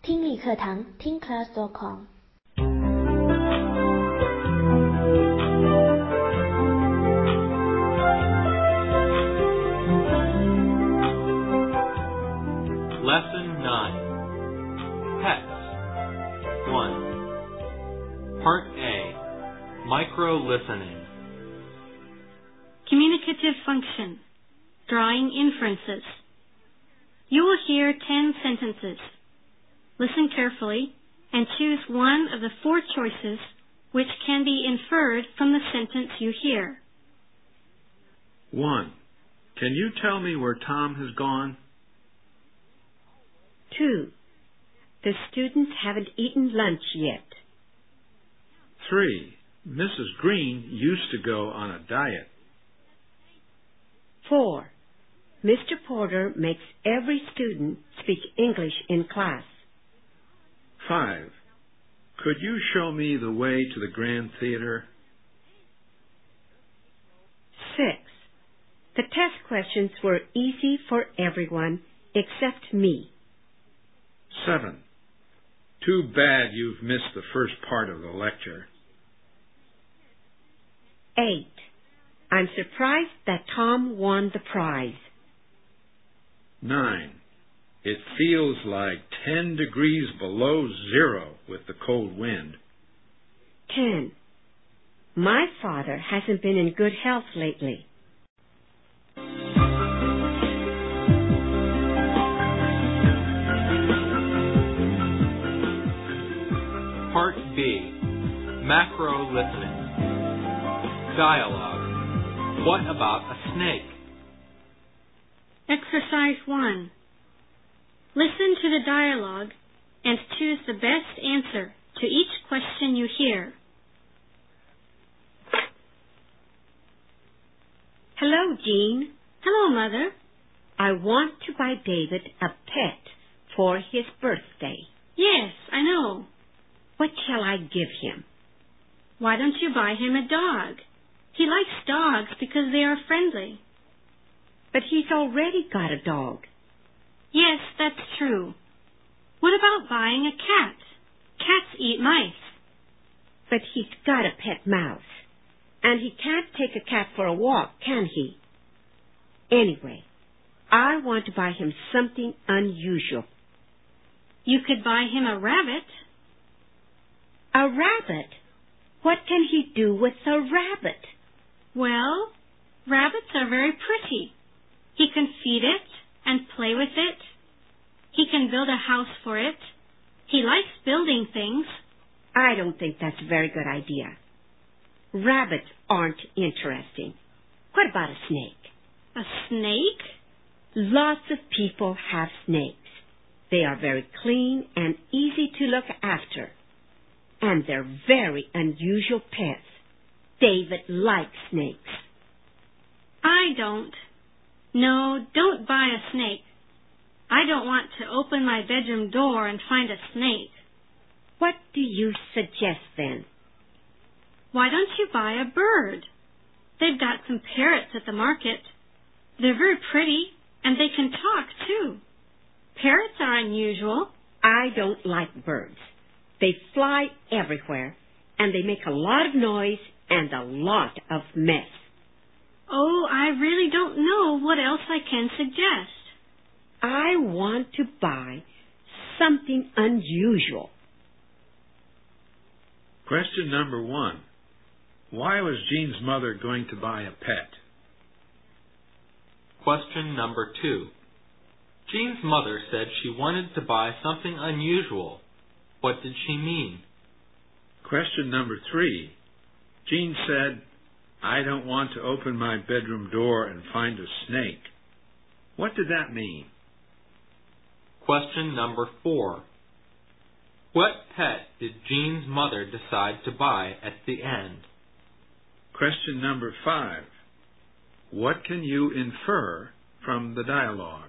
听力课堂听class.com。 Lesson 9. Pets. 1. Part A. Micro-listening. Communicative function. Drawing inferences. You will hear 10 sentences. Listen carefully and choose one of the 4 choices which can be inferred from the sentence you hear. 1. Can you tell me where Tom has gone? 2. The students haven't eaten lunch yet. 3. Mrs. Green used to go on a diet. 4. Mr. Porter makes every student speak English in class. 5. Could you show me the way to the Grand Theater? 6. The test questions were easy for everyone except me. 7. Too bad you've missed the first part of the lecture. 8. I'm surprised that Tom won the prize. 9. It feels like 10 degrees below zero with the cold wind. 10. My father hasn't been in good health lately. Part B. Macro-listening. Dialogue. What about a snake? Exercise 1. Listen to the dialogue and choose the best answer to each question you hear. Hello, Jean. Hello, Mother. I want to buy David a pet for his birthday. Yes, I know. What shall I give him? Why don't you buy him a dog? He likes dogs because they are friendly. But he's already got a dog. Yes, that's true. What about buying a cat? Cats eat mice. But he's got a pet mouse. And he can't take a cat for a walk, can he? Anyway, I want to buy him something unusual. You could buy him a rabbit. A rabbit? What can he do with a rabbit? Well, rabbits are very pretty. He can feed it and play with it. He can build a house for it. He likes building things. I don't think that's a very good idea. Rabbits aren't interesting. What about a snake? A snake? Lots of people have snakes. They are very clean and easy to look after. And they're very unusual pets. David likes snakes. I don't. No, don't buy a snake. I don't want to open my bedroom door and find a snake. What do you suggest then? Why don't you buy a bird? They've got some parrots at the market. They're very pretty, and they can talk, too. Parrots are unusual. I don't like birds. They fly everywhere, and they make a lot of noise and a lot of mess. Oh, I really don't know what else I can suggest. I want to buy something unusual. Question number 1. Why was Jean's mother going to buy a pet? Question number 2. Jean's mother said she wanted to buy something unusual. What did she mean? Question number 3. Jean said, I don't want to open my bedroom door and find a snake. What did that mean? Question number 4. What pet did Jean's mother decide to buy at the end? Question number 5. What can you infer from the dialogue?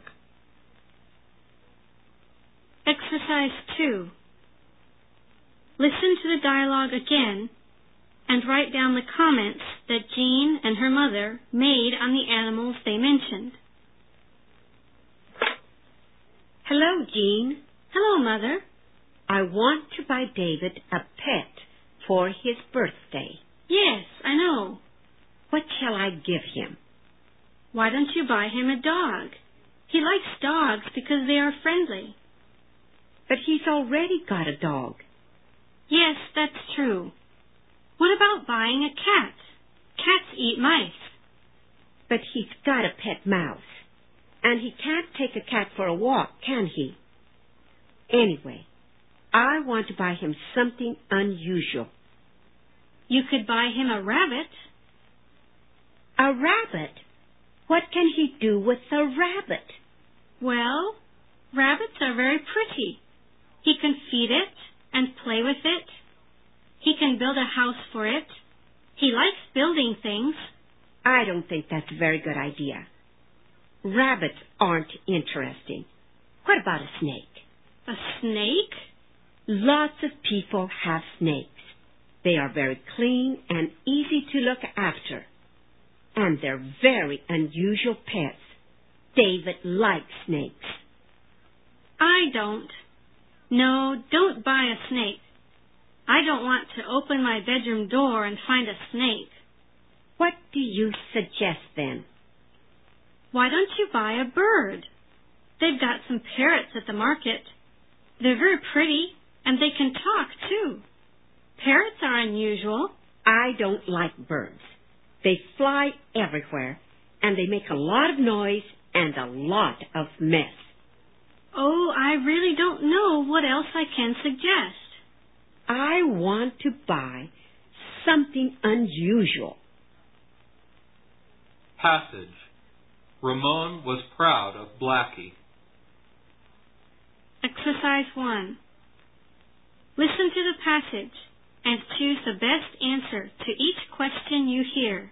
Exercise 2. Listen to the dialogue again and write down the comments that Jean and her mother made on the animals they mentioned. Hello, Jean. Hello, Mother. I want to buy David a pet for his birthday. Yes, I know. What shall I give him? Why don't you buy him a dog? He likes dogs because they are friendly. But he's already got a dog. Yes, that's true. What about buying a cat? Cats eat mice. But he's got a pet mouse. And he can't take a cat for a walk, can he? Anyway, I want to buy him something unusual. You could buy him a rabbit. A rabbit? What can he do with a rabbit? Well, rabbits are very pretty. He can feed it and play with it. He can build a house for it. He likes building things. I don't think that's a very good idea. Rabbits aren't interesting. What about a snake? A snake? Lots of people have snakes. They are very clean and easy to look after. And they're very unusual pets. David likes snakes. I don't. No, don't buy a snake. I don't want to open my bedroom door and find a snake. What do you suggest then? Why don't you buy a bird? They've got some parrots at the market. They're very pretty, and they can talk, too. Parrots are unusual. I don't like birds. They fly everywhere, and they make a lot of noise and a lot of mess. Oh, I really don't know what else I can suggest. I want to buy something unusual. Passage. Ramon was proud of Blackie. Exercise 1. Listen to the passage and choose the best answer to each question you hear.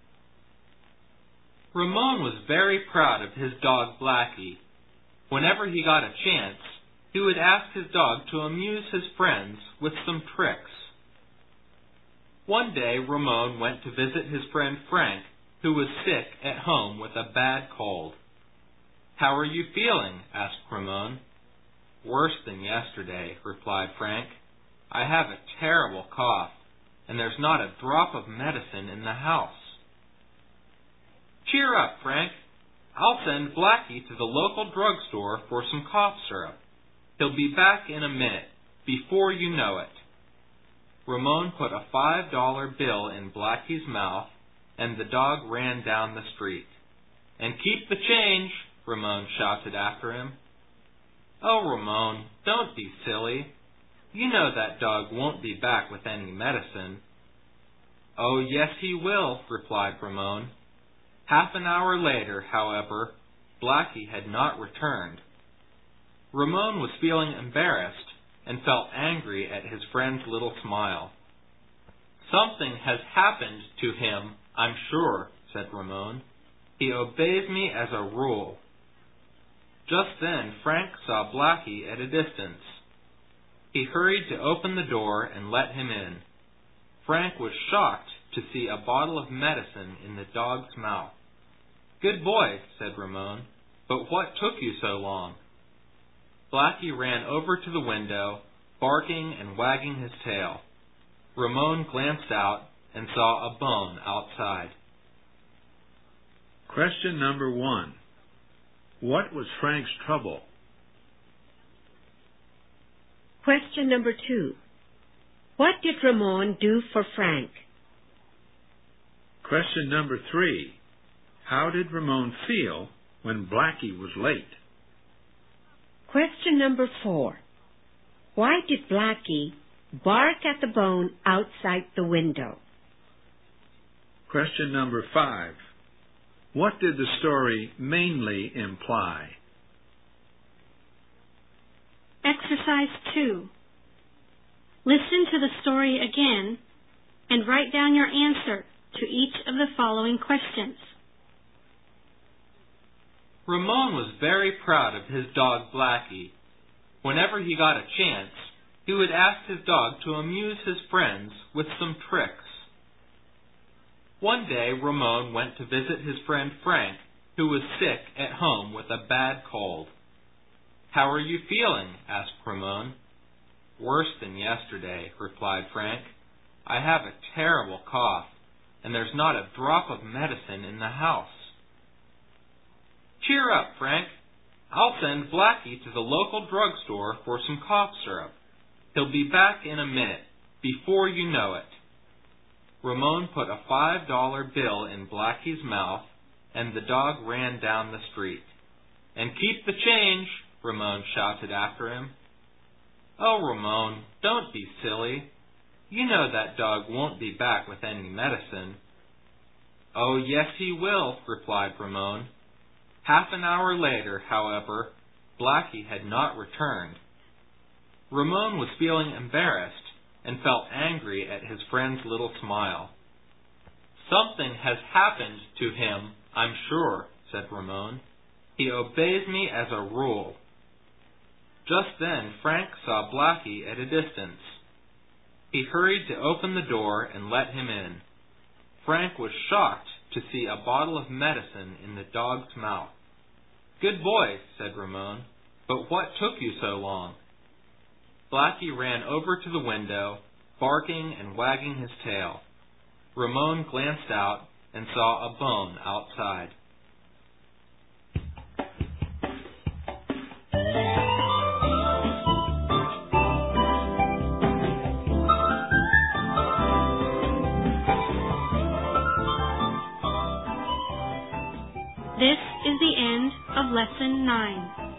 Ramon was very proud of his dog Blackie. Whenever he got a chance, he would ask his dog to amuse his friends with some tricks. One day, Ramon went to visit his friend Frank, who was sick at home with a bad cold. "How are you feeling?" asked Ramon. "Worse than yesterday," replied Frank. "I have a terrible cough, and there's not a drop of medicine in the house." "Cheer up, Frank. I'll send Blackie to the local drugstore for some cough syrup. He'll be back in a minute, before you know it." Ramon put a $5 bill in Blackie's mouth, and the dog ran down the street. "And keep the change," Ramon shouted after him. "Oh, Ramon, don't be silly. You know that dog won't be back with any medicine." "Oh, yes, he will," replied Ramon. Half an hour later, however, Blackie had not returned. Ramon was feeling embarrassed and felt angry at his friend's little smile. "Something has happened to him, I'm sure," said Ramon. "He obeys me as a rule." Just then Frank saw Blackie at a distance. He hurried to open the door and let him in. Frank was shocked to see a bottle of medicine in the dog's mouth. "Good boy," said Ramon, "but what took you so long?" Blackie ran over to the window, barking and wagging his tail. Ramon glanced out and saw a bone outside. Question number 1. What was Frank's trouble? Question number 2. What did Ramon do for Frank? Question number 3. How did Ramon feel when Blackie was late? Question number 4. Why did Blackie bark at the bone outside the window? Question number 5. What did the story mainly imply? Exercise 2. Listen to the story again and write down your answer to each of the following questions. Ramon was very proud of his dog Blackie. Whenever he got a chance, he would ask his dog to amuse his friends with some tricks. One day, Ramon went to visit his friend Frank, who was sick at home with a bad cold. "How are you feeling?" asked Ramon. Worse than yesterday, replied Frank. I have a terrible cough, and there's not a drop of medicine in the house. Cheer up, Frank. I'll send Blackie to the local drugstore for some cough syrup. He'll be back in a minute, before you know it. Ramon put a $5 bill in Blackie's mouth, and the dog ran down the street. And keep the change, Ramon shouted after him. Oh, Ramon, don't be silly. You know that dog won't be back with any medicine. Oh, yes, he will, replied Ramon. Half an hour later, however, Blackie had not returned. Ramon was feeling embarrassed and felt angry at his friend's little smile. Something has happened to him, I'm sure, said Ramon. He obeys me as a rule. Just then Frank saw Blackie at a distance. He hurried to open the door and let him in. Frank was shocked to see a bottle of medicine in the dog's mouth. Good boy, said Ramon, but what took you so long? Blackie ran over to the window, barking and wagging his tail. Ramon glanced out and saw a bone outside. This is the end of Lesson 9.